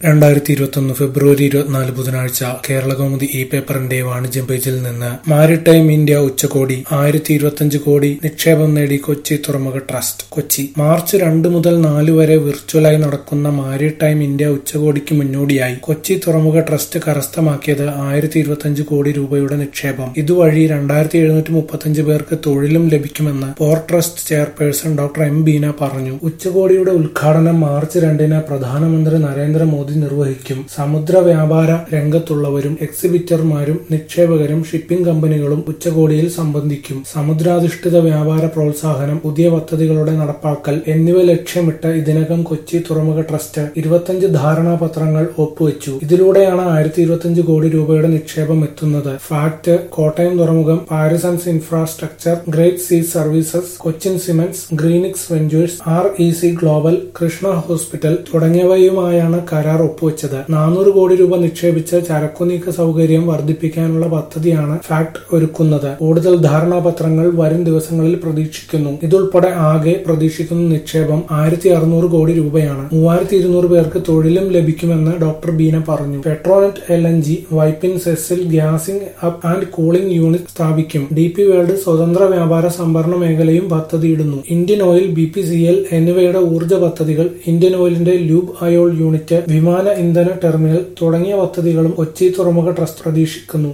2021 ഫെബ്രുവരി 24 ബുധനാഴ്ച കേരളകൗമുദി പേപ്പറിന്റെ വാണിജ്യം പേജിൽ നിന്ന് മാരിടൈം ഇന്ത്യ ഉച്ചകോടി 1025 കോടി നിക്ഷേപം നേടി കൊച്ചി തുറമുഖ ട്രസ്റ്റ്. കൊച്ചി മാർച്ച് 2 മുതൽ 4 വരെ വിർച്വലായി നടക്കുന്ന മാരിടൈം ഇന്ത്യ ഉച്ചകോടിക്ക് മുന്നോടിയായി കൊച്ചി തുറമുഖ ട്രസ്റ്റ് കരസ്ഥമാക്കിയത് 1025 കോടി രൂപയുടെ നിക്ഷേപം. ഇതുവഴി 2735 പേർക്ക് തൊഴിലും ലഭിക്കുമെന്ന് port trust chairperson doctor M Beena പറഞ്ഞു. ഉച്ചകോടിയുടെ ഉദ്ഘാടനം മാർച്ച് 2 പ്രധാനമന്ത്രി നരേന്ദ്രമോദി നിർവഹിക്കും. സമുദ്ര വ്യാപാര രംഗത്തുള്ളവരും എക്സിബിറ്റർമാരും നിക്ഷേപകരും ഷിപ്പിംഗ് കമ്പനികളും ഉച്ചകോടിയിൽ സംബന്ധിക്കും. സമുദ്രാധിഷ്ഠിത വ്യാപാര പ്രോത്സാഹനം, പുതിയ പദ്ധതികളുടെ നടപ്പാക്കൽ എന്നിവ ലക്ഷ്യമിട്ട് ഇതിനകം കൊച്ചി തുറമുഖ ട്രസ്റ്റ് 25 ധാരണാപത്രങ്ങൾ ഒപ്പുവെച്ചു. ഇതിലൂടെയാണ് 1025 കോടി രൂപയുടെ നിക്ഷേപം എത്തുന്നത്. ഫാക്ട്, കോട്ടയം തുറമുഖം, Parisons infrastructure, great seas services, Cochin cements, Greenix ventures, REC global, Krishna hospital തുടങ്ങിയവയുമായാണ് കരാർ ഒപ്പുവെച്ചത്. 400 കോടി രൂപ നിക്ഷേപിച്ച് ചരക്കുനീക്ക സൗകര്യം വർദ്ധിപ്പിക്കാനുള്ള പദ്ധതിയാണ് ഫാക്ട് ഒരുക്കുന്നത്. കൂടുതൽ ധാരണാപത്രങ്ങൾ വരും ദിവസങ്ങളിൽ പ്രതീക്ഷിക്കുന്നു. ഇതുൾപ്പെടെ ആകെ പ്രതീക്ഷിക്കുന്ന നിക്ഷേപം 1600 കോടി രൂപയാണ്. 3200 പേർക്ക് തൊഴിലും ലഭിക്കുമെന്ന് ഡോക്ടർ ബീന പറഞ്ഞു. പെട്രോനെറ്റ് LNG, വൈപ്പിൻ സെസ്സിൽ gassing up and cooling unit സ്ഥാപിക്കും. DP വേൾഡ് സ്വതന്ത്ര വ്യാപാര സംഭരണ മേഖലയും പദ്ധതിയിടുന്നു. ഇന്ത്യൻ ഓയിൽ, BPCL എന്നിവയുടെ ഊർജ്ജ പദ്ധതികൾ, ഇന്ത്യൻ ഓയിലിന്റെ ലൂബ് അയോൾ യൂണിറ്റ്, വിമാന ഇന്ധന ടെർമിനൽ തുടങ്ങിയ പദ്ധതികളും കൊച്ചി തുറമുഖ ട്രസ്റ്റ് പ്രതീക്ഷിക്കുന്നു.